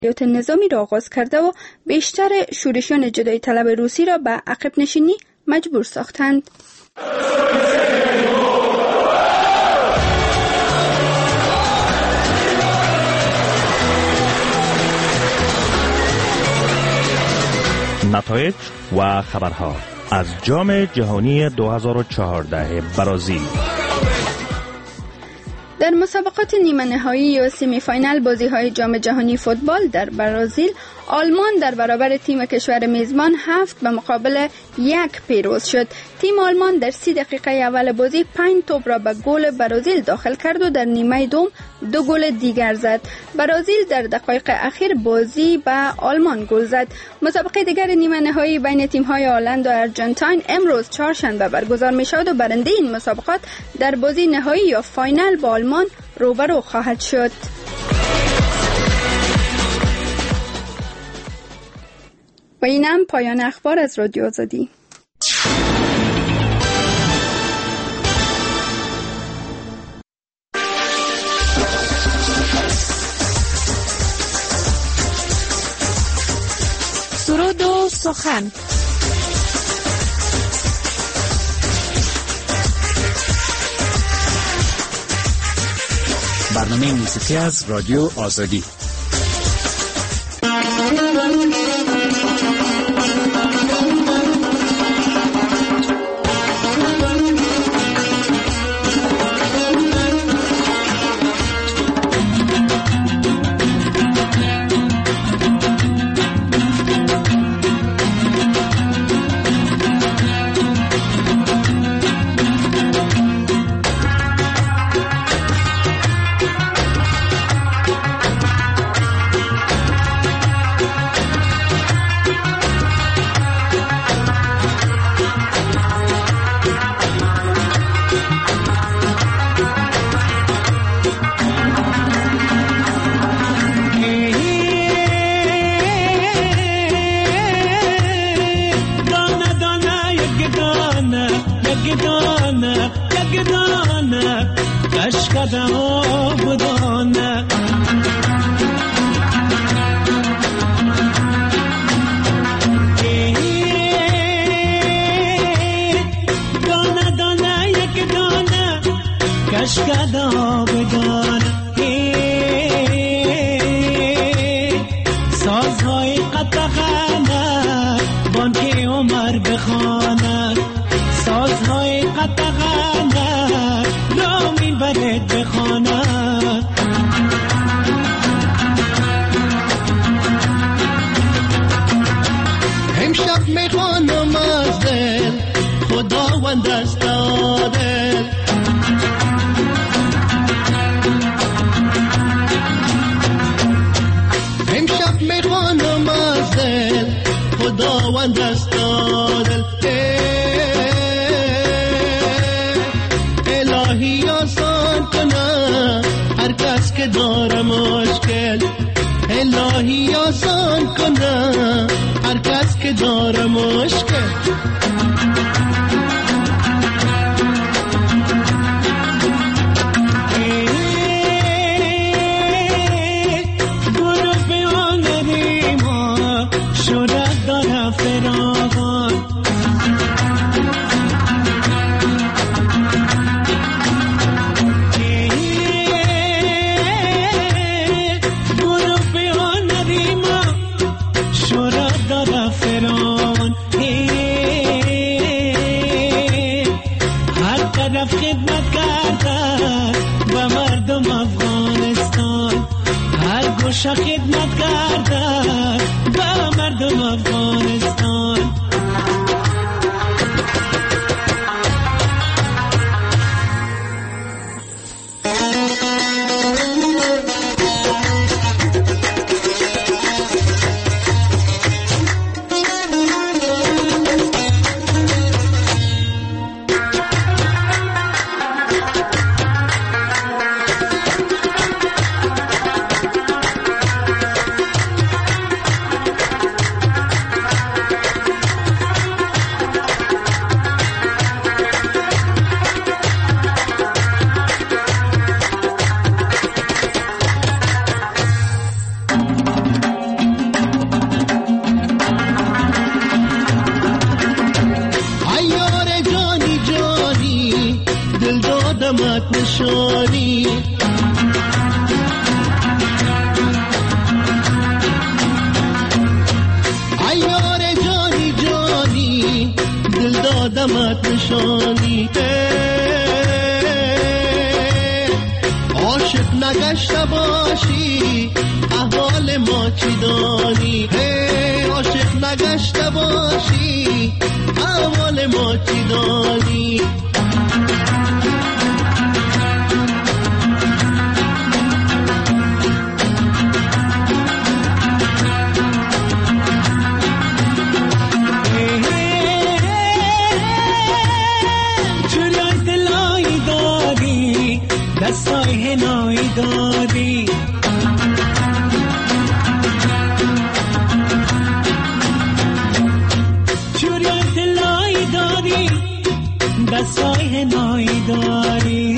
عملیات نظامی را آغاز کرده و بیشتر شورشیان جدایی طلب روسی را به عقب نشینی مجبور ساختند. نتایج و خبرها از جام جهانی 2014 برزیل. در مسابقات نیمه نهایی و سمی فاینال بازی‌های جام جهانی فوتبال در برزیل، آلمان در برابر تیم کشور میزبان 7 به مقابل 1 پیروز شد. تیم آلمان در 30 دقیقه اول بازی 5 توپ را به گل برزیل داخل کرد و در نیمه دوم 2 گل دیگر زد. برزیل در دقایق اخیر بازی به آلمان گل زد. مسابقه دیگر نیمه نهایی بین تیم‌های هلند و آرژانتین امروز چهارشنبه برگزار می‌شود و برنده این مسابقات در بازی نهایی یا فاینال با آلمان روبرو خواهد شد. و اینم پایان اخبار از رادیو آزادی. سرود و سخن. برنامه موسیقی از رادیو آزادی. سازهای قطغانه بانک عمر بخواند، سازهای قطغانه رامین برد بخواند. امشب میخوانم از دل خداوند است عادل، امشب میخوانم از دل خداوند است عادل. الهی آسان کنه هر کس که داره مشکل، الهی آسان کنه هر کس که داره مشکل. خدمت کرده با مردم افغانستان. نشانی. عاشق نگشته باشی احوال ما چی دانی. عاشق نگشته باشی احوال ما چی دانی. دستای هنایی داری چوری اطلاعی داری دستای هنایی داری.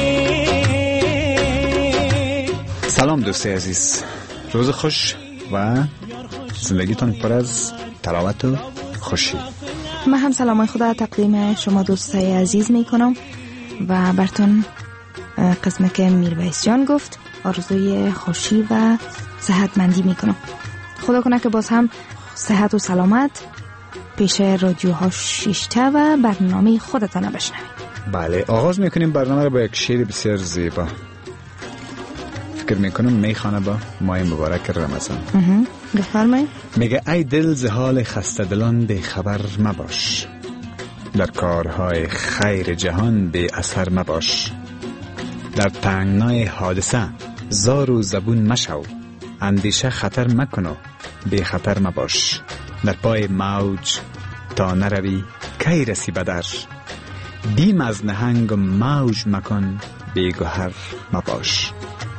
سلام دوستای عزیز، روز خوش و زندگیتون پر از تراوت و خوشی. من هم سلامای خدا تقدیم شما دوستای عزیز می کنم و براتون قسمه که میرویس جان گفت آرزوی خوشی و صحتمندی میکنم. خدا کنه که باز هم صحت و سلامت پیش رادیوها شیشته و برنامه خودتان بشنوید. بله، آغاز میکنیم برنامه رو با یک شعر بسیار زیبا. فکر میکنم میخوانه با ماه مبارک رمضان. بفرمایید. میگه ای دل ز حال خسته دلان بی خبر مباش، در کارهای خیر جهان بی اثر مباش. در تنگنای حادثه زار و زبون مشو، اندیشه خطر مکنو بی خطر مباش. در پای موج تا نروی کی رسی بدر، بیم از نهنگ و موج مکن بی گوهر مباش.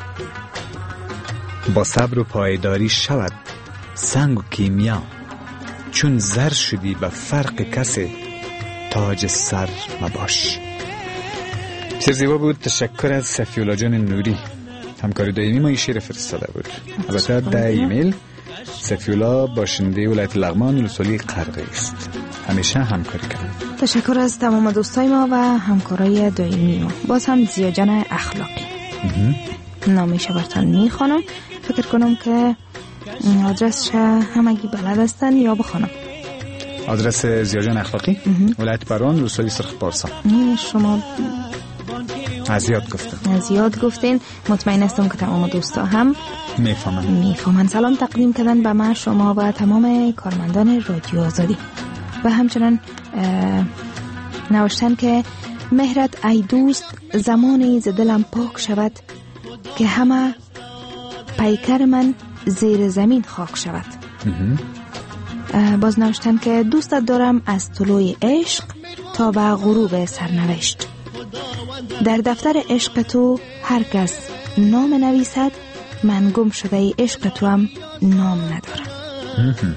با صبر و پایداری شود سنگ و کیمیا، چون زر شدی به فرق کسی تاج سر مباش. بسیار زیبا بود. تشکر از صفی‌الله جان نوری، همکار دائمی ما این شعر فرستاده بود. البته در ایمیل صفی‌الله باشنده ولایت لغمان ولسوالی قرقی است. همیشه همکاری کنند. تشکر از تمام دوستای ما و همکارای دائمی ما. باز هم زیا جان اخلاقی نامیشه براتون میخوانم. فکر کنم که آدرسش همگی بلد هستن یا بخوانم. آدرس زیا جان اخلاقی ولایت بران ولسوالی سرخ پارسا. شما از یاد گفتین. مطمئن هستم که تمام دوستا هم میفهمن. سلام تقدیم کردن به من، شما و تمام کارمندان رادیو آزادی و همچنان نوشتن که مهرت ای دوست زمانی ز دلم پاک شود که همه پیکر من زیر زمین خاک شود. باز نوشتن که دوستت دارم از طلوع عشق تا به غروب سرنوشت. در دفتر عشق تو هر کس نام نویسد، من گم شده ای عشق تو هم نام ندارم.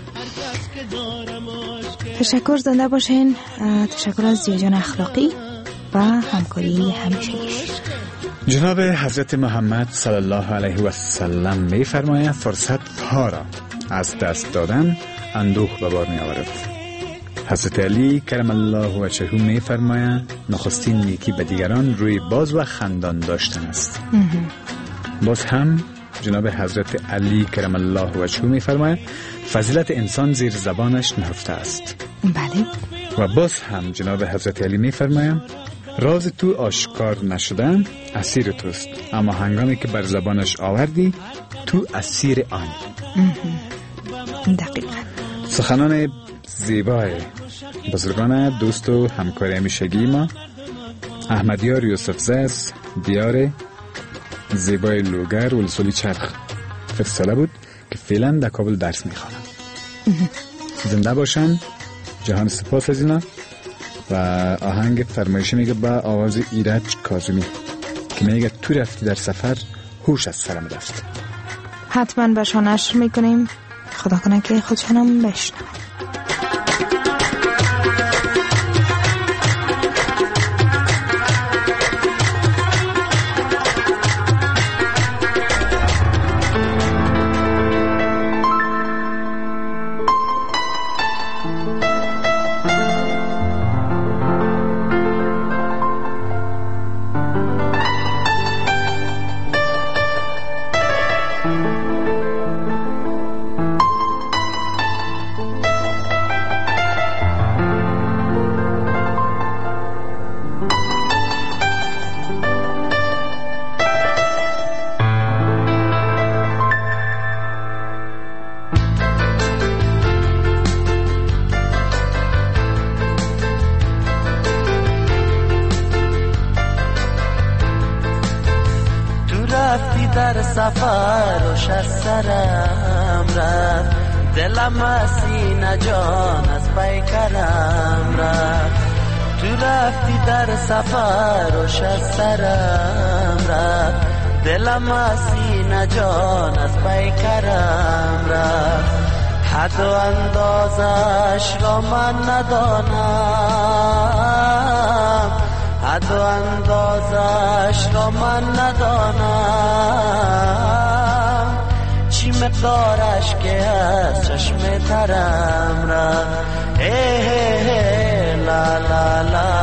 تشکر، زنده باشین. تشکر از زیا جان اخلاقی و همکاری همیشگیش. جناب حضرت محمد صلی الله علیه و سلم می فرماید فرصت ها را از دست دادن اندوه به بار می آورد. حضرت علی کرم الله وجهه می فرماید نخستین نیکی به دیگران روی باز و خندان داشتن است. باز هم جناب حضرت علی کرم الله وجهه می فرماید فضیلت انسان زیر زبانش نهفته است. بله. و باز هم جناب حضرت علی می فرماید راز تو آشکار نشدن اسیر توست، اما هنگامی که بر زبانش آوردی تو اسیر آن. دقیقا. سخنان زیبای بزرگان دوست و همکار همیشگی ما احمدیار یوسفزی از دیار زیبای لوگر ولسوالی چرخ فرستاده بود که فعلا در کابل درس میخوانند. زنده باشن. جهان سپاس از اینا. و آهنگ فرمایشی میگه با آواز ایرج کاظمی که میگه تو رفتی در سفر هوش از سرم رفت. حتما بهشان نشر میکنیم. خدا کنه که خودشانم بشنوه. سفرش از سرم رفت، دلم از سینه جان از پیکرم رفت. تو رفتی در سفرش از سرم رفت، دلم از سینه جان از پیکرم رفت. حد و اندازش را من ندانم، حد و اندازش را من ندانم. چی مقدارش که از چشم ترم رفت. لا لا لا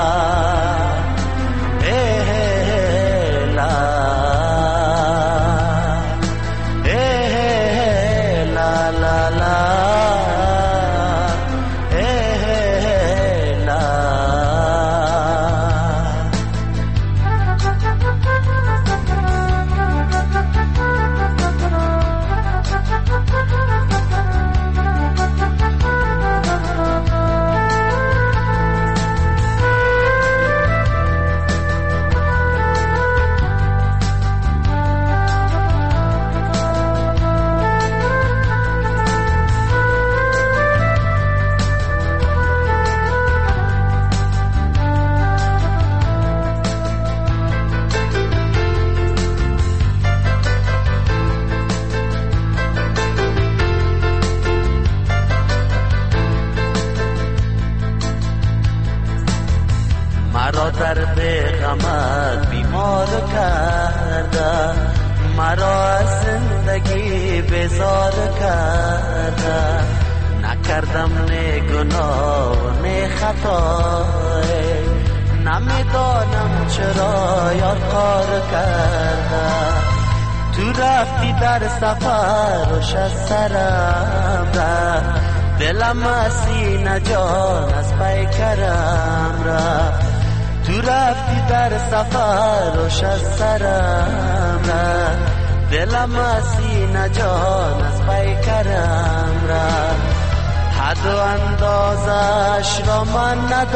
درد غمت بیمار کرده، مرا از زندگی بیزار کرده. نکردم نه گناه و نه خطای، نمیدانم چرا یار کار کرده. تو رفتی در سفرش از سرم رفت، دلم از سینه جان از پیکرم رفت. تو رفتی در سفرش از سرم رفت، دلم از سینه جان از پیکرم رفت. حد و اندازش را من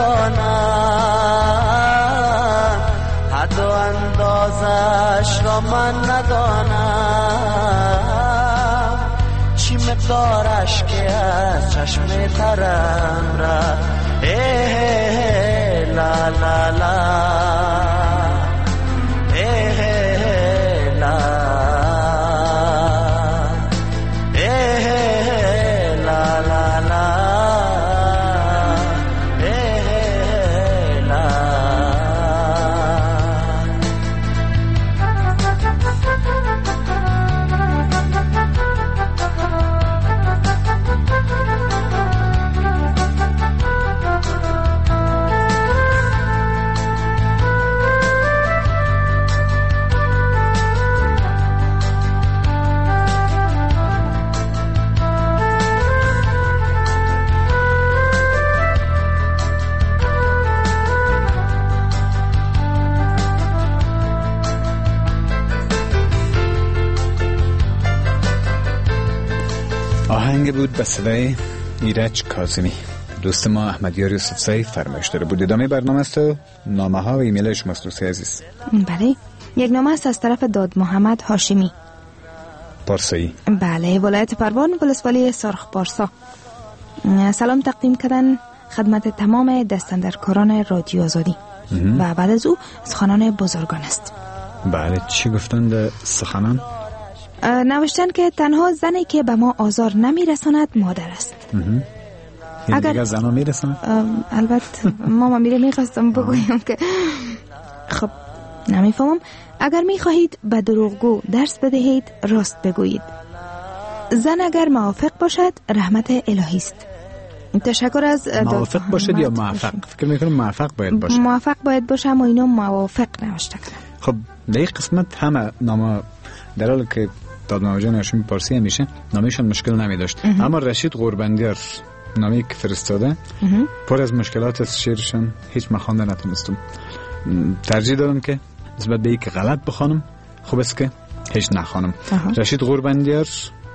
ندانم، حد و اندازش را من ندانم. چی مقدارش که از چشم ترم رفت. لا لا لا لا لا لا لا. آهنگ بود به صدای ایرج کاظمی. دوست ما احمد یار یوسفزئی فرمایش داره بود. ادامه برنامه است و نامه ها و ایمیل شماست دوستی عزیز. بله، یک نامه است از طرف داد محمد هاشمی پارسایی. بله، ولایت پروان، ولسوالی سرخ پارسا. سلام تقدیم کردن خدمت تمام دستاندرکاران رادیو آزادی و بعد از او سخنان بزرگان است. بله، چی گفتند سخنان؟ نوشتن که تنها زنی که به ما آزار نمی رساند مادر است. اگر دیگه زنها می رساند؟ البته ماما می خواستم بگویم که خب نمیفهمم. اگر می خواهید به دروغگو درس بدهید راست بگویید. زن اگر موافق باشد رحمت الهی است. تشکر از موافق باشد یا موافق؟ فکر میکنم موافق باید باشه. موافق باید باشه، اما اینا موافق نوشته کردن. خب در این قسمت همه نامه در حالی که داد محمد جان هاشمی پارسی همیشه نامه‌شان مشکل نمی داشت، اما رشید قربندیار نامه‌ای که فرستاده پر از مشکلات از شعرشان هیچ مخوانده نتونستم. ترجیح دادم که نسبت به اینکه غلط بخوانم خوب است که هیچ نخوانم. رشید قربندیار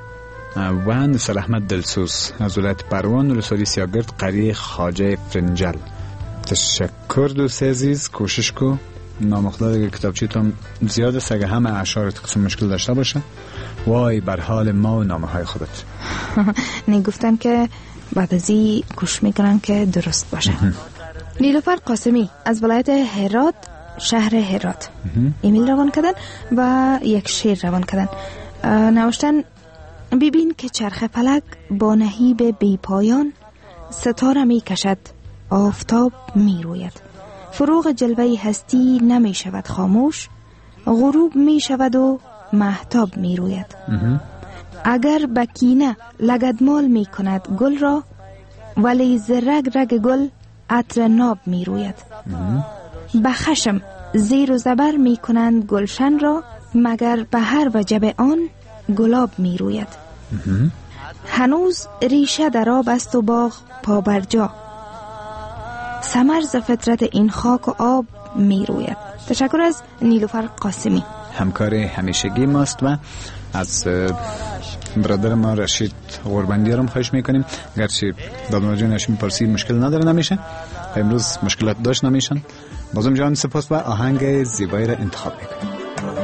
و نصر احمد دلسوز از ولایت پروان، ولسوالی سیاگرد، قریه خواجه فرنجل. تشکر دوست عزیز، کوشش کو نامخدا دیگه کتابچه‌تون زیاد است، اگه همه اشعار قسم مشکل داشته باشه وای بر حال ما و نامه های خودت. گفتن که بعد از این کوشش میکنن که درست باشه. نیلوفر قاسمی از ولایت هرات، شهر هرات ایمیل روان کردن و یک شعر روان کردن. نوشتن ببین که چرخ فلک با نهیب بی پایان ستاره می کشد، آفتاب می روید. فروغ جلوه هستی نمی شود خاموش، غروب می شود و مهتاب می روید. اگر بکینه لگدمال می کند گل را، ولی ز رگ رگ گل عطر ناب می روید. بخشم زیر و زبر می کنند گلشن را، مگر به هر وجب آن گلاب می روید. هنوز ریشه در آب است و باغ پا بر جا، ثمر ز فطرت این خاک و آب می روید. تشکر از نیلوفر قاسمی، همکار همیشگی ماست و از برادر ما رشید قربانی رو خواهش میکنیم گرچه دادماجی نشون پرسید مشکل نداره نمیشه، امروز مشکلات داشت نمیشن. بازم جان سپاس و آهنگ زیبایی را انتخاب میکنیم.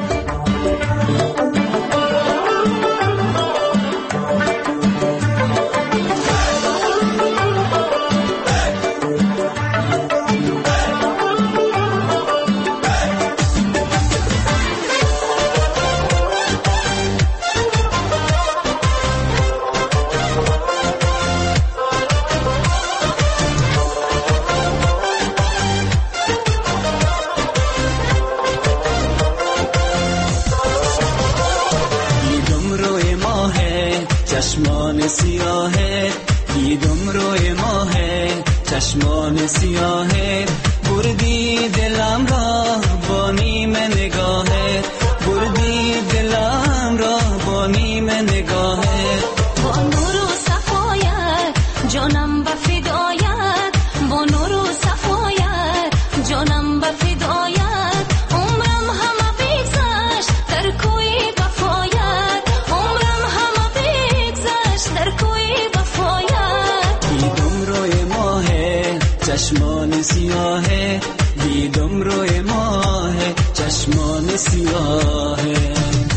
چشمان سیاهه دیدم روی ماهه، چشمان سیاهه بردی دلم را با نیم نگاهه، بردی دلم را با نیم نگاهه. با نور و صفایت جانم به فدایت، با نور و صفایت جانم به فدایت، عمرم همه بگذشت در کوی وفایت، عمرم همه بگذشت در کوی وفایت. دیدم روی ماهه چشمان سیاهه، دیدم روی ماهه چشمان سیاهه.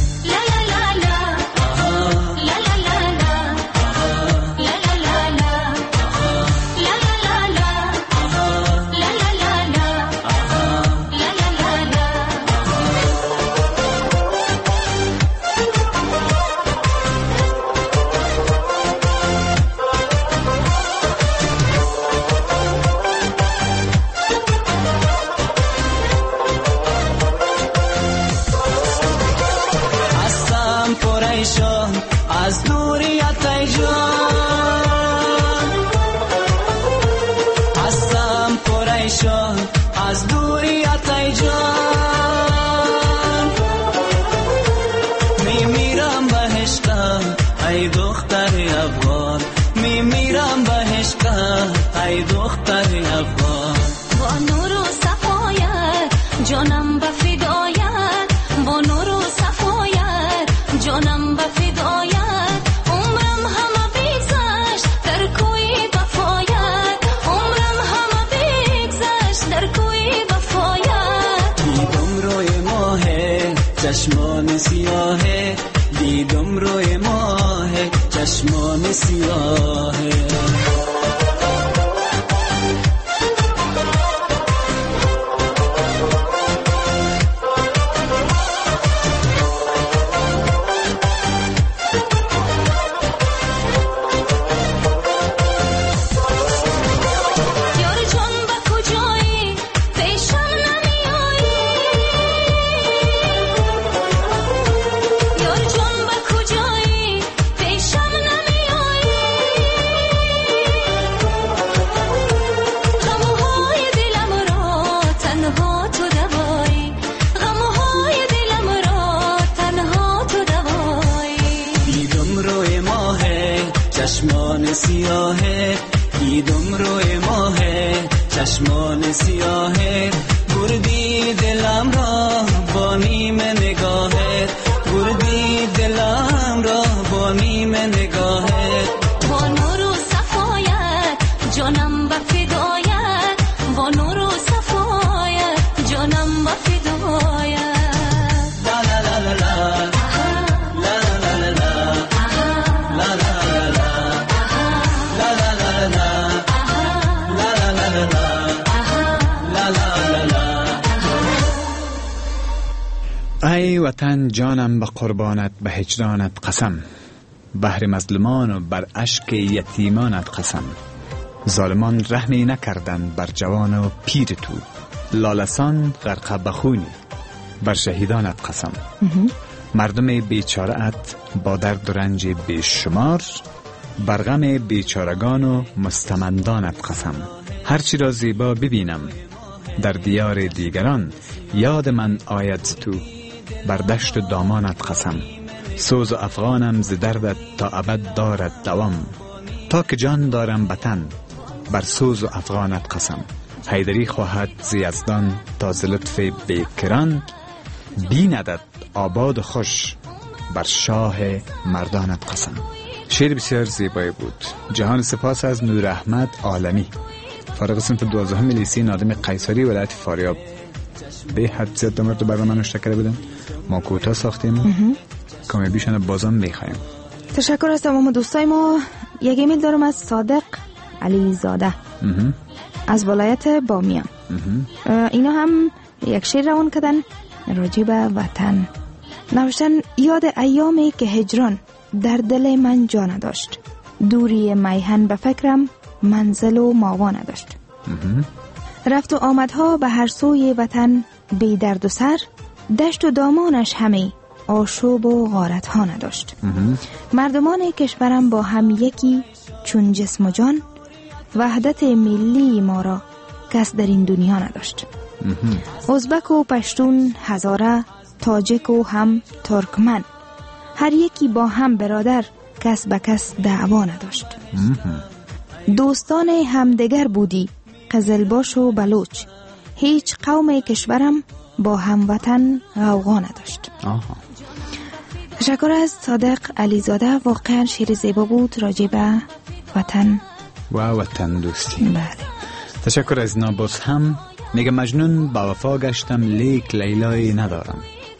از دوریت ای جان، هستم پریشان از دوریت ای جان، میمیرم به عشقت ای دختر افغان، میمیرم به عشقت ای دختر افغان. با نور و صفایت جانم به فدایت، با نور و صفایت جانم به فدایت، عمرم همه بگذشت در کوی وفایت، عمرم همه بگذشت در کوی وفایت. دیدم روی ماهه چشمان سیاهه، دیدم روی ماهه چشمان سیاهه. چشمان سیاهه دیدم روی ماهه، چشمان سیاهه بردی دلم را با نیم نگاهه، بردی دلم را با نیم نگاهه. با نور و صفایت جانم به فدایت، با نور و صفایت جانم به وطن جانم به قربانت، به هجرانت قسم. بهر مظلومان و بر اشک یتیمانت قسم. ظالمان رحمی نکردند بر جوان و پیر تو، لالسان غرقه بخونی بر شهیدانت قسم. مردم بیچاره ات با درد و رنج بیشمار، بر غم بیچارگان و مستمندانت قسم. هرچی را زیبا ببینم در دیار دیگران، یاد من آید تو بر دشت و دامانت قسم. سوز و افغانم ز دردت تا ابد دارد دوام، تا که جان دارم بتن بر سوز و افغانت قسم. حیدری خواهد ز یزدان تا ز لطف بیکران، بیندد آباد و خوش بر شاه مردانت قسم. شعر بسیار زیبایی بود. جهان سپاس از نور احمد عالمی، فارغ صنف 12 لیسه نادم قیصری ولایت فاریاب. به حد زیاد در مورد برنامه نوشته کرده بودن، ما کوتاه ساختیم، کمی بیشتر بازم میخوایم. تشکر از تمام دوستای ما. یک ایمیل دارم از صادق علی زاده از ولایت بامیان. اینا هم یک شعر روان کردن راجع به وطن. نوشتن یاد ایامی که هجران در دل من جا نداشت، دوری میهن به فکرم منزل و ماوا نداشت. رفت و آمدها به هر سوی وطن بی درد و سر، دشت و دامانش همه آشوب و غارت ها نداشت. مردمان کشورم با هم یکی چون جسم و جان، وحدت ملی ما را کس در این دنیا نداشت. ازبک و پشتون، هزاره، تاجک و هم ترکمن، هر یکی با هم برادر، کس به کس دعوا نداشت. دوستان همدیگر بودی قزلباش و بلوچ، هیچ قوم کشورم با هموطن غوغا نداشت. تشکر از صادق علیزاده. واقعا شعر زیبا بود راجع به وطن و وطن دوستی. بله. تشکر از اینا. باز هم میگه مجنون با وفا گشتم لیک لیلای ندارم،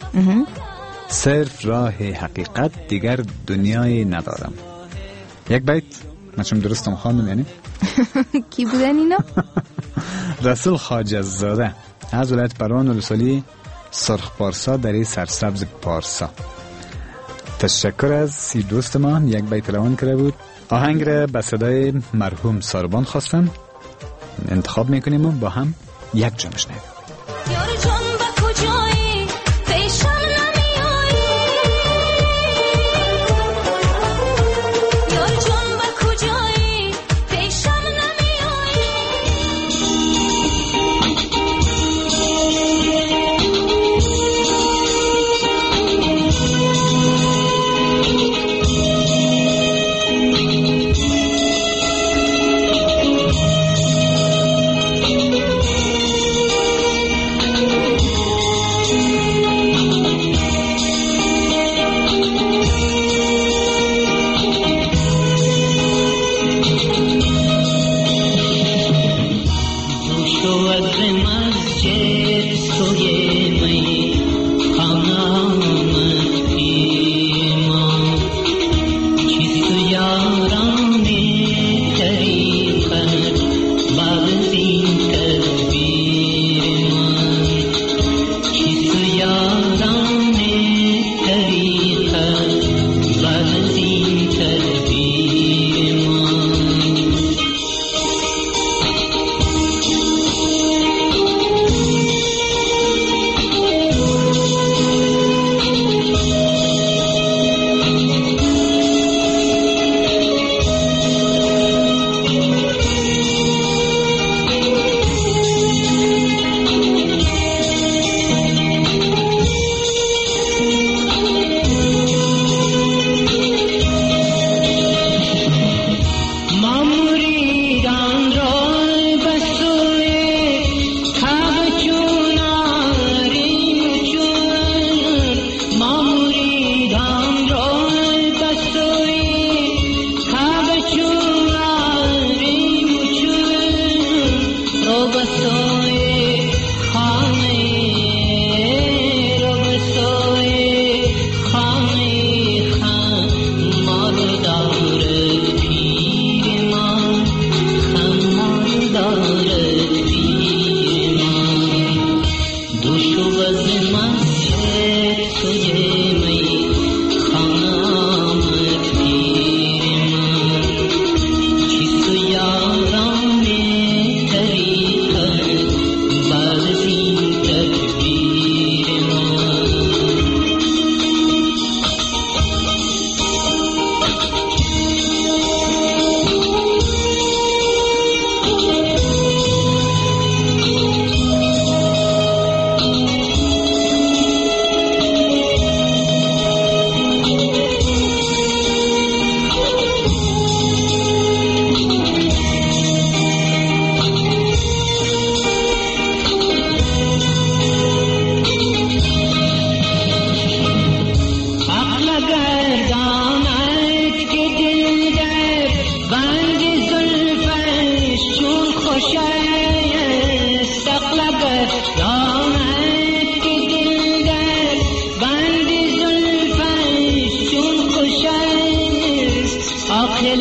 صرف راه حقیقت دیگر دنیای ندارم. یک بیت مچم درستم خواندم یعنی کی بودن اینا؟ رسول خواجه زاده از ولایت پروان ولسوالی سرخ پارسا در سرسبز پارسا. تشکر از سی دوست ما. یک بیت روان کرده بود. آهنگ را به صدای مرحوم ساربان خواستم انتخاب میکنیم و با هم یک جا میشنویم.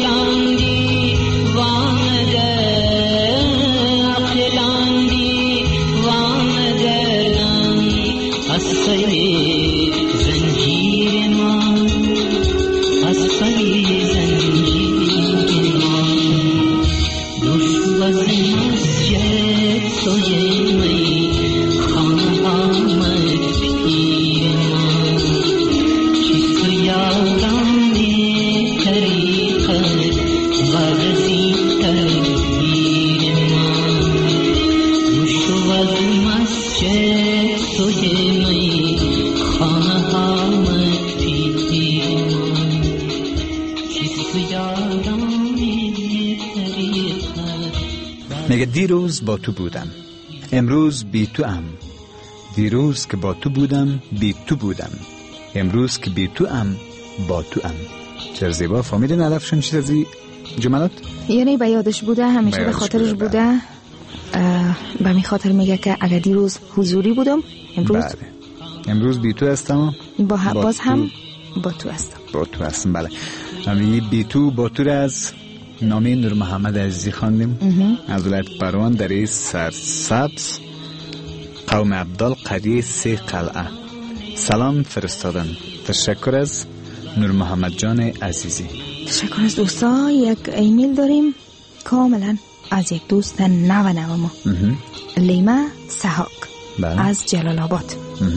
میگه دیروز با تو بودم، امروز بی تو ام. دیروز که با تو بودم بی تو بودم، امروز که بی تو ام با تو ام. چرا زیبا فهمیدین علفشون چیز از این جملات؟ یعنی به یادش بوده، همیشه به خاطرش بوده. به می خاطر میگه که اگر دیروز حضوری بودم امروز امروز بی تو هستم، باز هم با تو هستم. با تو هستم. بله، همین بی تو با تو از نامه نور محمد عزیزی خواندیم از ولایت پروان در این سرسبز قوم عبدال قریه 3 قلعه. سلام فرستادن. تشکر از نور محمد جان عزیزی. تشکر از دوستا. یک ایمیل داریم کاملا از یک دوست نو ما، لیما سحاق از جلال آباد،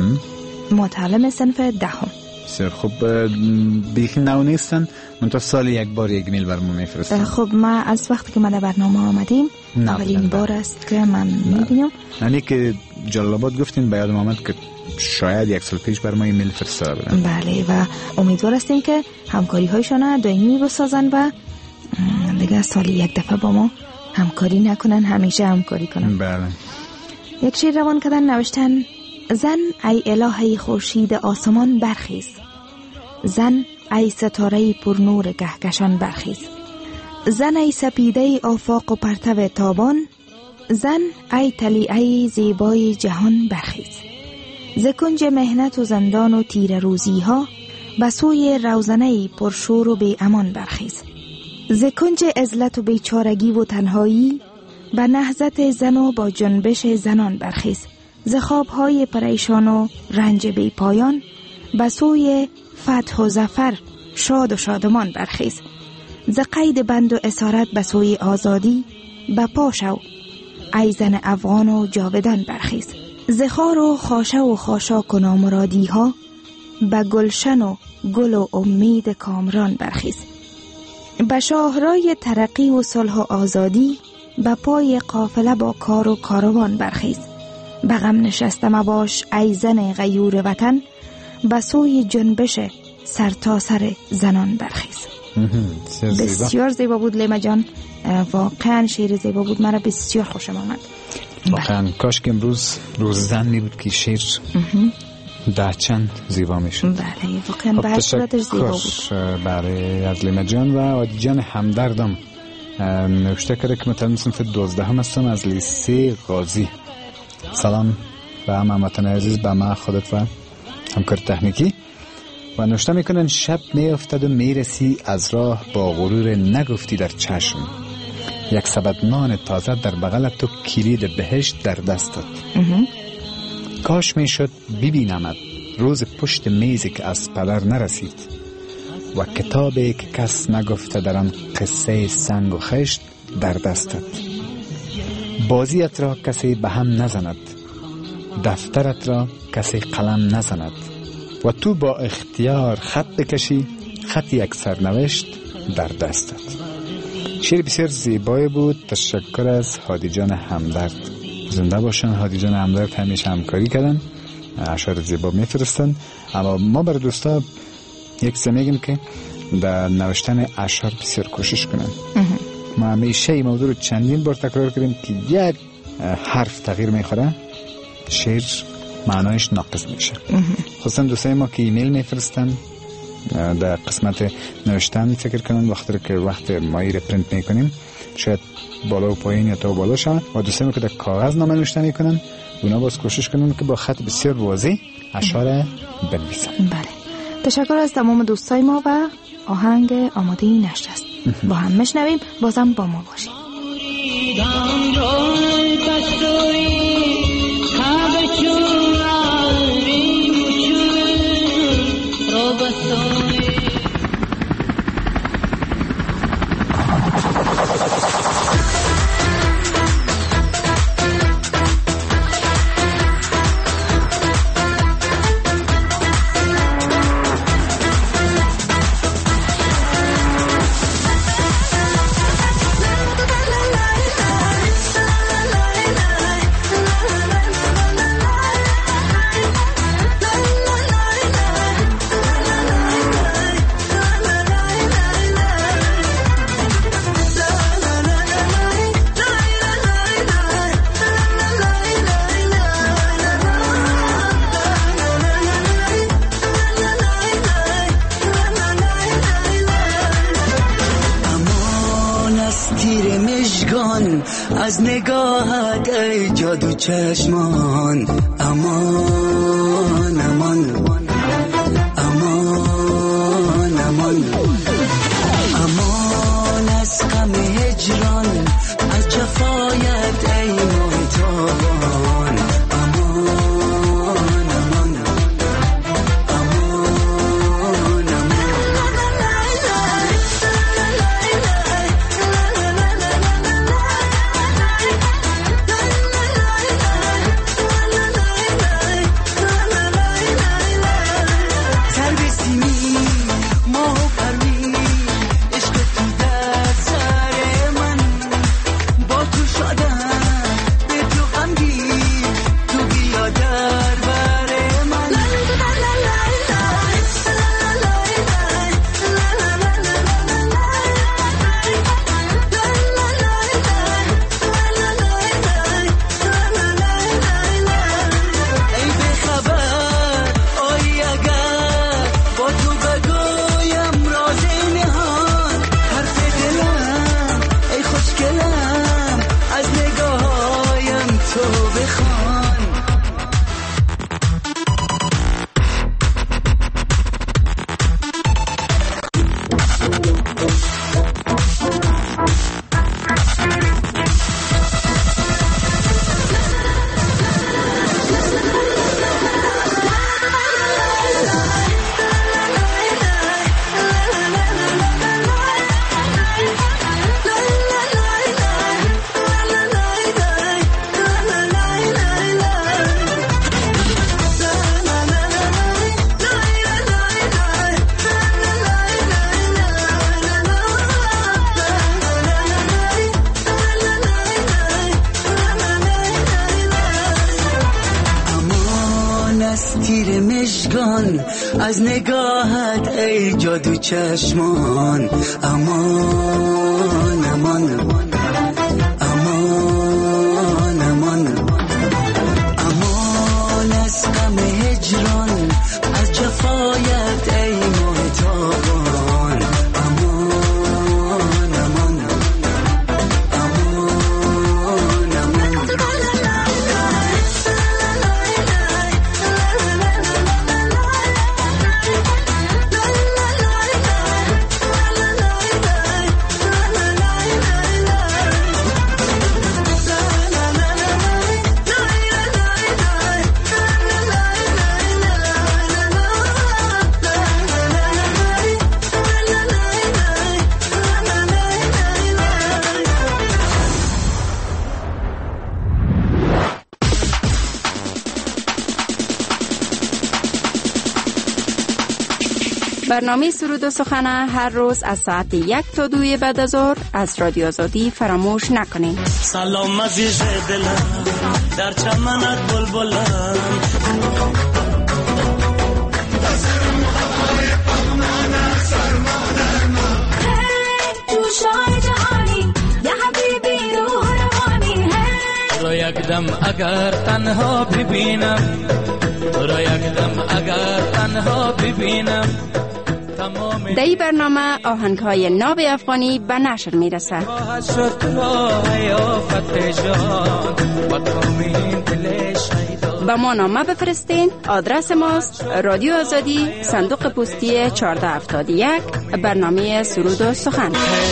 متعلم صنف 10. بسیار خوب. بیخی نو نیستن، منتها سال یک بار یک میل برمون میفرستن. خب ما از وقتی که ما در برنامه آمدیم اولین بار است که من میبینم. یعنی که جلال آباد گفتین به یادم آمد که شاید یک سال پیش بر ما ایمیل فرستاده بودن. بله، و امیدوار هستیم که همکاری هایشان دائمی بسازن و دیگه سال یک دفعه با ما همکاری نکنن، همیشه همکاری کنن. بله. یک شعر روان کردن، نوشتن: زن ای الهه خورشید آسمان برخیز، زن ای ستاره پر نور کهکشان برخیز، زن ای سپیده آفاق و پرتو تابان، زن ای طلیعه زیبای جهان برخیز. ز کنج مهنت و زندان و تیر روزی ها به سوی روزنه پرشور و بی امان برخیز. ز کنج عزلت و بیچارگی و تنهایی به نهضت زن و با جنبش زنان برخیز. ز خوابهای پریشان و رنج بی پایان به سوی فتح و ظفر شاد و شادمان برخیز. ز قید بند و اسارت به سوی آزادی به پا شو ای زن افغان و جاودان برخیز. ز خار و خاشه و خاشاک و نامرادی ها به گلشن و گل و امید کامران برخیز. به شاهرای ترقی و صلح و آزادی به پای قافله با کار و کاروان برخیز. به غم نشسته مباش ای زن غیور وطن به سوی جنبش سر تا سر زنان برخیز. بسیار زیبا بود لیما جان، واقعا شعر زیبا بود، مرا بسیار خوشم آمد. واقعا کاش که امروز روز زن می بود که شعر ده چند زیبا می شد. بله، واقعا به هر صورتش زیبا بود. برای از لیما جان و عادی جان همدردم نوشته کرده که متعلم صنف 12 هستم از لیسه غازی. سلام به هموطن عزیز، به ما خودت و همکار تکنیکی. و نوشته میکنن: شب میافتد و میرسی از راه با غرور نگفتی در چشم، یک سبد نان تازه در بغلت تو کلید بهشت در دستت. کاش میشد ببینمت روز پشت میزی که از پدر نرسید و کتابی که کس نگفته در آن قصه سنگ و خشت در دستت. بازیت را کسی به هم نزند، دفترت را کسی قلم نزند و تو با اختیار خط بکشی، خط یک سرنوشت در دستت. شعر بسیار زیبایی بود. تشکر از هادی جان همدرد. زنده باشن. هادی جان همدرد همیشه همکاری کردن، اشعار زیبا میفرستن. اما ما بر دوستا یک میگیم که در نوشتن اشعار بسیار کوشش کنن. ما همیشه این موضوع رو چندین بار تکرار کردیم که یک حرف تغییر میخوره شعر معنایش ناقص میشه. خصوصا دوستای ما که ایمیل میفرستن در قسمت نوشتن فکر کنن وقت مایی رو پرینت میکنیم شاید بالا و پایین یا تا بالا شون، و دوستای ما که در کاغذ نامه نوشته میکنن اونا باز کوشش کنن که با خط بسیار واضح اشعار بنویسن. بله، تشکر از تمام دوستای ما و آهنگ آماده نشست. با هم میشنویم. بازم با ما باشید. از نگاهت ای جادو چشمان، امان امان امان امان امان از غم هجران، از جفایت ای محتابان، امان امان امان تیر مژگان، از نگاهت ای جادو چشمان، امان امان امان امان امان از غم هجران، از جفایت ای محتابان، امان امان امان امان برنامه سرود و سخن هر روز از ساعت 1 تا 2 بعد از ظهر از رادیو آزادی فراموش نکنید. سلام عزیز دلم، در چمنت بلبلم، رو یک دم اگر تنها ببینم، رو یک دم اگر تنها ببینم، در این برنامه آهنگ‌های ناب افغانی به نشر می‌رسد. با ما نامه بفرستین. آدرس ماست رادیو آزادی، صندوق پستی 1471، برنامه سرود و سخن.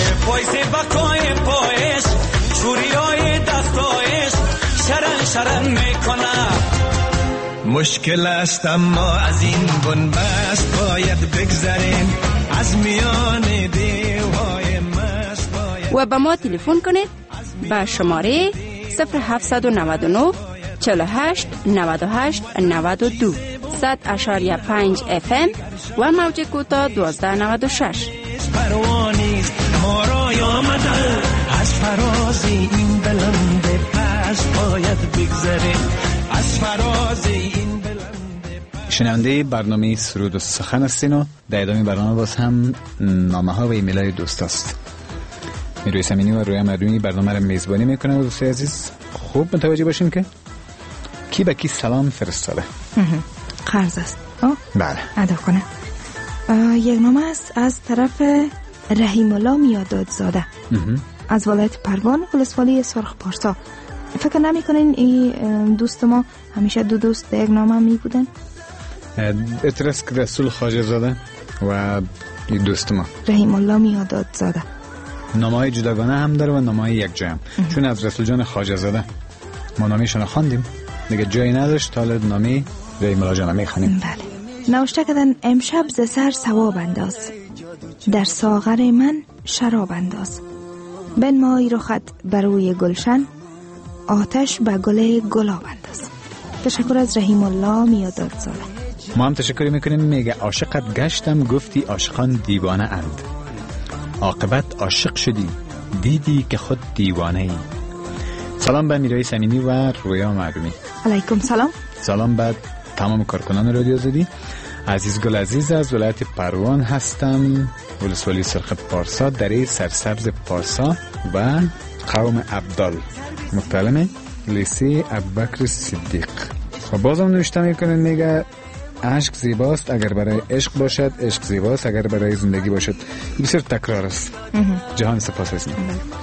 مشکل است اما از این بنبست باید بگذریم، از میان دیوهای مست باید. و به ما تلفن کنید به شماره 0799 48 98 92 100.5 FM و موج کوتاه 1296. پروانیست ما را آمده، از فراز این بلند پس باید بگذریم، از فراز این بلند. شنونده برنامه سرود و سخن هستین و در ادامه برنامه باز هم نامه ها و ایمیل های دوست است. میروی سمینی و رویا مردمی برنامه را میزبانی میکنه و دوستی عزیز خوب متوجه باشین که کی به کی سلام فرستاده. قرض است. بله. ادا کنه. یک نامه است از طرف رحیم الله میادادزاده از ولایت پروان، ولسوالی سرخ پارسا. فکر نمی کنین این دوست ما همیشه دو دوست یک نامه می بودن؟ اعتراض که رسول خواجه زاده و این دوست ما رحیم الله میادادزاده نامه های جداگانه هم داره و نامه های یک جای هم. چون از رسول جان خواجه زاده ما نامیشون خواندیم دیگه جایی نداشت، حالا نامی رحیم الله جان میخوانیم. بله. نوشته کردن امشب ز سر ثواب انداز، در ساغر من شراب انداز، بنمای رخت بروی گلشن، آتش به گل گلاب انداز. تشکر از رحیم الله میادادزاده. ما هم تشکر میکنیم. میگه عاشقت گشتم گفتی عاشقان دیوانه اند، عاقبت عاشق شدی دیدی که خود دیوانه ای. سلام به میرای سمینی و رویا معلومی. علیکم سلام. سلام به تمام کارکنان رادیو آزادی. عزیز گل عزیز از ولایت پروان هستم، ولسوالی سرخ پارسا، دره سرسبز پارسا و قوم عبدال، متعلم لیسه ابوبکر صدیق. و بازم نوشته میکنه میگه عشق زیباست اگر برای عشق باشد، عشق زیباست اگر برای زندگی باشد. این بسیار تکرار است. جهان سپاس هستیم.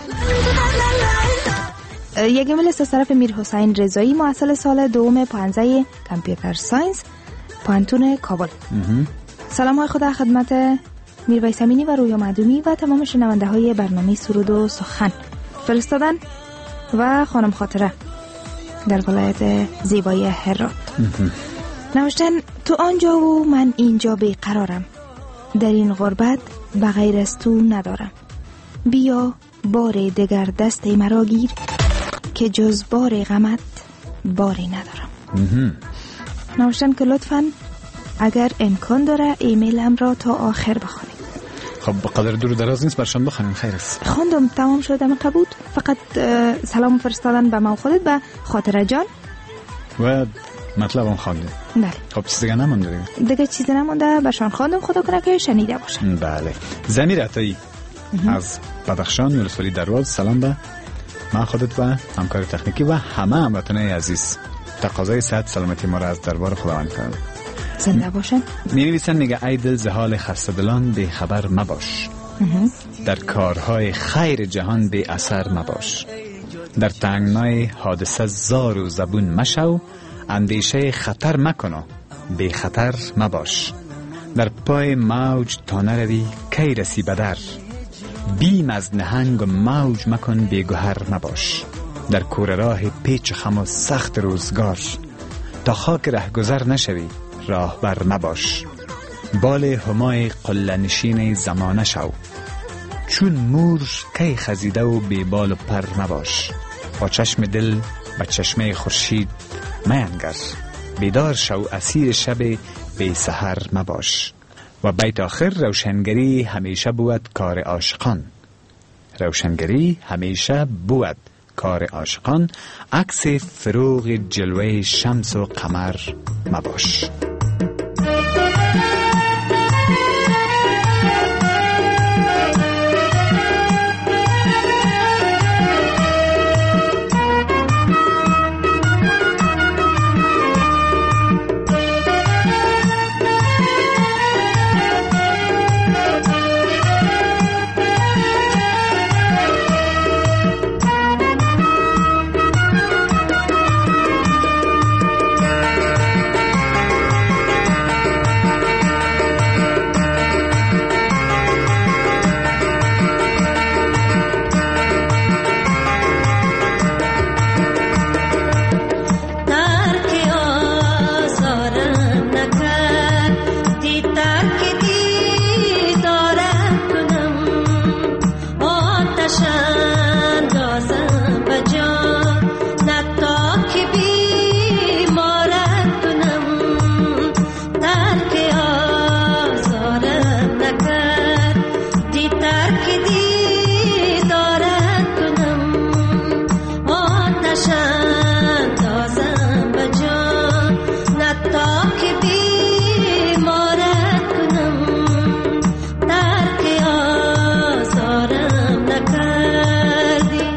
یک ایمیل از طرف میر حسین رضایی، محصل سال دوم پانزه کامپیوتر ساینس، پانتون کابل. سلام های خدا خدمت میروی سمینی و رویا معدومی و تمام شنونده های برنامه سرود و سخن فرستادن و خانم خاطره در ولایت زیبای هرات. نوشتن تو آنجا و من اینجا بیقرارم، در این غربت بغیر از تو ندارم، بیا بار دگر دست مرا گیر که جز بار غمت باری ندارم. نوشتن که لطفاً اگر امکان داره ایمیلم را تا آخر بخونید. خب بقدر دور دراز نیست برشان بخونیم. خیر است. خوندم تمام شده مقبول. فقط سلام فرستادن به ما خودت به خاطره جان و مطلبم خواندیم. بله. خب چیز دیگه نمونده دیگه چیزی نمونده. برشان خواندم، خدا کنه که شنیده باشن. بله. زمیر عطایی از بدخشان، ولسوالی درواز. سلام به من خودت و همکار تکنیکی و همه هموطنان عزیز. تقاضای صحت سلامتی ما را از دربار خداوند کنم. زنده باشن. می‌نویسن میگه ای دل ز حال خسته دلان بی خبر مباش، در کارهای خیر جهان بی اثر مباش، در تنگنای حادثه زار و زبون مشو، اندیشه خطر مکنو بی خطر مباش، در پای موج تا نروی کی رسی بدر، بیم از نهنگ و موج مکن بی گوهر مباش، در کوره راه پیچ خم و سخت روزگار، تا خاک رهگذر نشوی راهبر مباش، بال همای قله نشین زمانه شو، چون مور کی خزیده و بی بال و پر مباش، با چشم دل و چشمه خورشید مینگر، بیدار شو اسیر شب بی سحر مباش. و بیت آخر روشنگری همیشه بود کار عاشقان، روشنگری همیشه بود کار عاشقان، عکس فروغ جلوه شمس و قمر مباش. نکردی.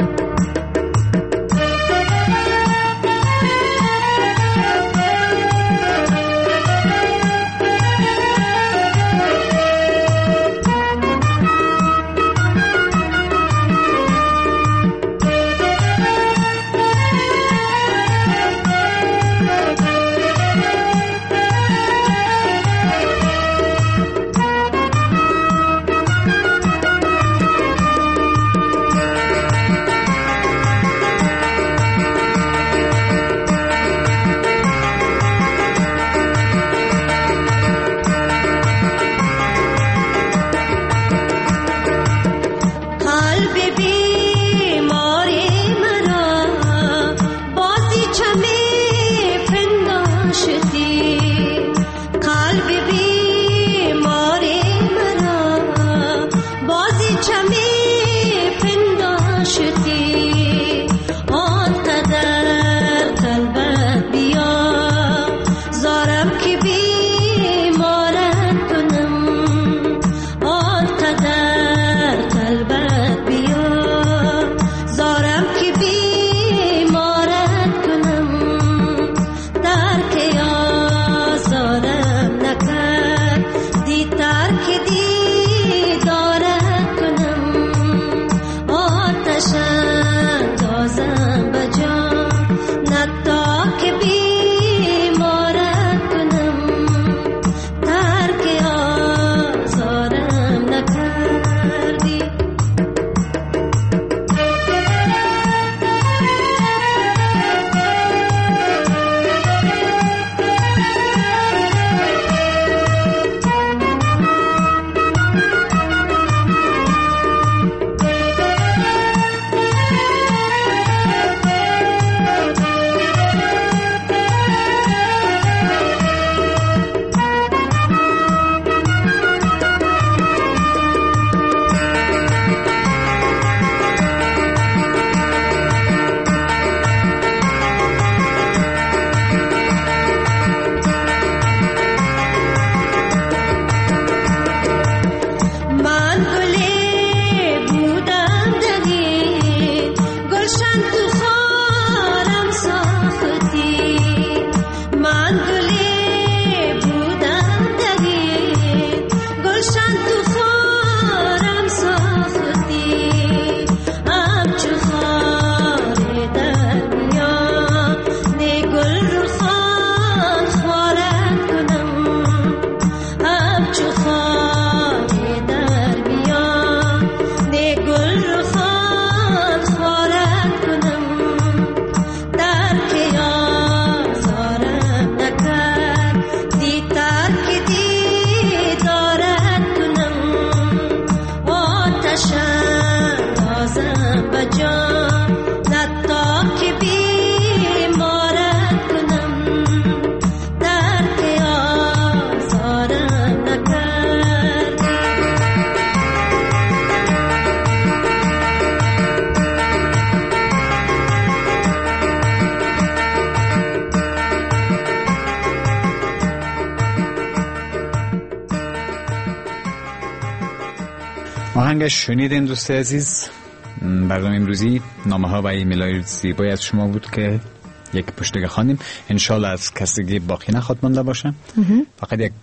آهنگش شنیدین دوست عزیز. برنامه امروزی نامه ها و ایمیل زیبایی از شما بود که یک پشتگه خواندیم. انشالله از کسی باقی نخواد مانده باشه. فقط یک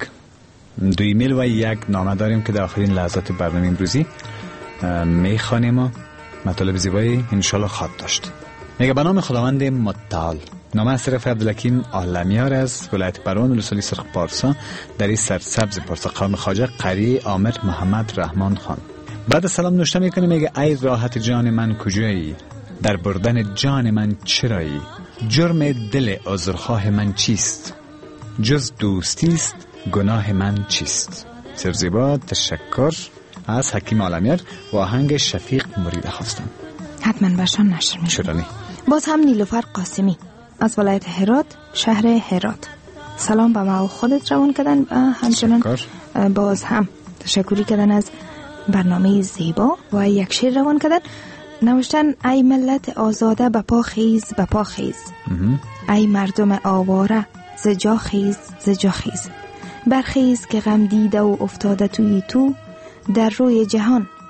دو ایمیل و یک نامه داریم که در آخرین لحظات برنامه امروزی میخوانیم و مطالب زیبایی انشالله خواهد داشت. میگه به نام خداوند متعال. نامه از طرف عبدالحکیم عالمیار از ولایت بران ولسوالی سرخ پارسا در این سرسبز پرتقال خواجه قری عامر محمد رحمان خان. بعد سلام نوشته میکنه، میگه ای راحت جان من کجایی، در بردن جان من چرایی، جرم دل عذرخواه من چیست، جز دوستیست گناه من چیست. سرزیبا تشکر از حکیم عالمیار و آهنگ شفیق مرید خواستم. حتما برشان نشر میشه. باز هم نیلوفر قاسمی از ولایت هرات شهر هرات سلام به ما و خودت روان کردن و همچنان باز هم تشکری کردن از برنامه زیبا و یک شعر روان کردن. نوشتن ای ملت آزاده بپا خیز بپا خیز، ای مردم آواره ز جا خیز ز جا خیز، برخیز که غم دیده و افتاده توی تو، در روی جهان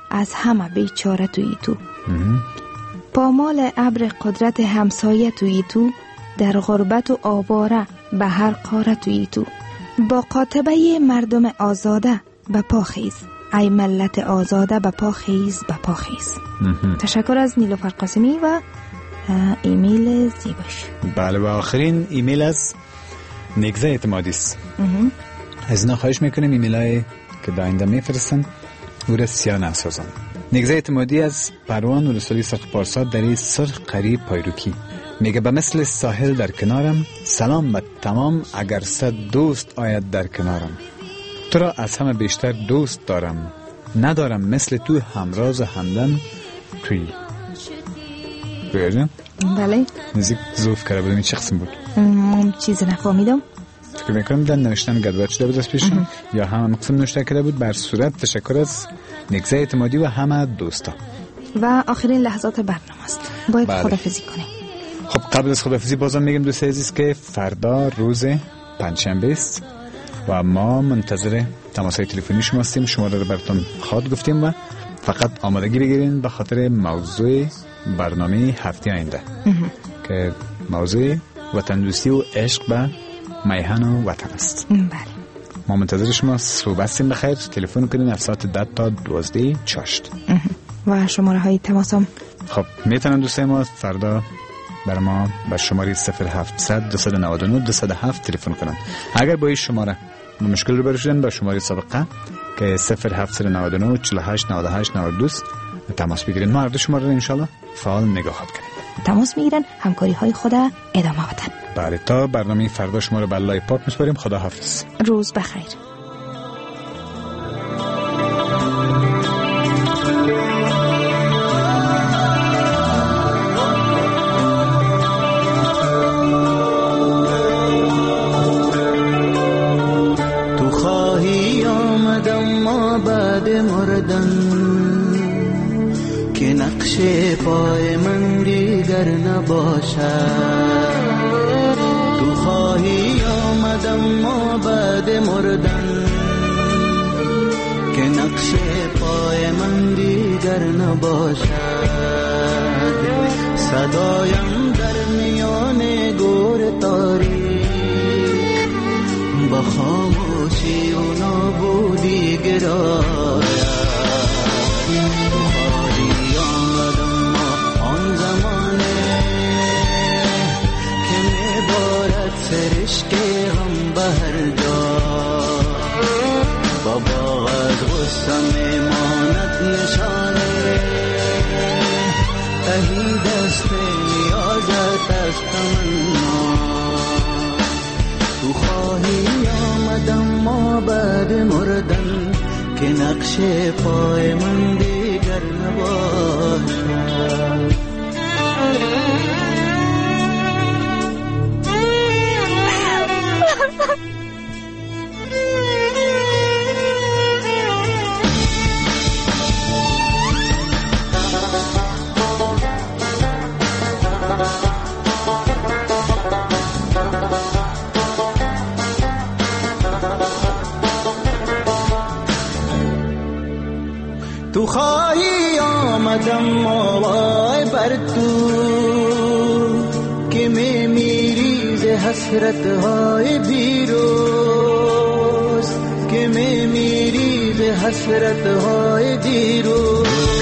از همه بیچاره توی تو. پامال ابر قدرت همسایه توی تو، در غربت و آواره به هر قاره توی تو. با قاطبه مردم آزاده به پا خیز، ای ملت آزاده به پا خیز، به پا خیز. تشکر از نیلوفر قاسمی و ایمیل زیباش. بله، و آخرین ایمیل از نگزه اعتمادی است. از اینا خواهش میکنیم ایمیل های که داینده میفرستن او را سیاه نسازن. نگزه اعتمادی از پروان و رسولی سرخ پارسا دری سرخ قریب پایروکی میگه به مثل ساحل در کنارم، سلام به تمام اگر 100 دوست آید در کنارم. تو را از همه بیشتر دوست دارم، ندارم مثل تو همراز و همدم توی. بگرجم؟ بله. نزدیک زوف کرده بودم. این چه قسم بود؟ چیزی نفهمیدم. فکر میکنم در نوشتن گدوات شده بود از پیشم یا همه قسم نوشته کرده بود. بر صورت تشکر از نگزه اعتمادی و همه دوستا. و آخرین لحظات برنامه است، باید بله. خدافزی کنیم. خب قبل از خدافزی بازم میگم دوست عزیز که فردا روز پنجشنبه است و ما منتظر تماس‌های تلفنی شما هستیم. شماره رو براتون خواهد گفتیم و فقط آمادگی بگیرین به خاطر موضوع برنامه هفته آینده که موضوع وطن دوستی و عشق به میهن و وطن است. بله. ما منتظر شما صبح هستیم. بخیر تلفن کنین از ساعت 10 تا 12 چاشت. و شماره های تماس هم خب میتونن دوستای ما فردا بر ما به شماره 0700 299 207 تلفن کنن. اگر با این شماره مشکل رو برشدن با شماره سابقه که 0799 48 98 92 تماس بگیرین. ما هر دو شماره رو انشالله فعال نگاهات کنیم. تماس میگیرن، همکاری های خود ادامه بدن. بله، تا برنامه فردا شما رو به الله پاک میسپاریم. خدا حافظ. روز بخیر. تو خواهی آمدم ما بعد مردن که نقش پای من دیگر نباشد. تو خواهی آمدم ما بعد مردن که نقش پای من دیگر نباشد. صدایم در میان گور تاریک با خاموشی و نابودی گراید. خواهی آمدم ما آن زمانه که میبارد سرشک غم به هر جا. بابا از غصه میماند نشانه تهی دست نیازت از تمنا. تو خواهی آمدم ما بعد مردن که نقش پای من دیگر نباشد. تو خواهی آمدم موای بر تو که میمیری ز حسرت های دیروز، که میمیری ز حسرت های دیروز.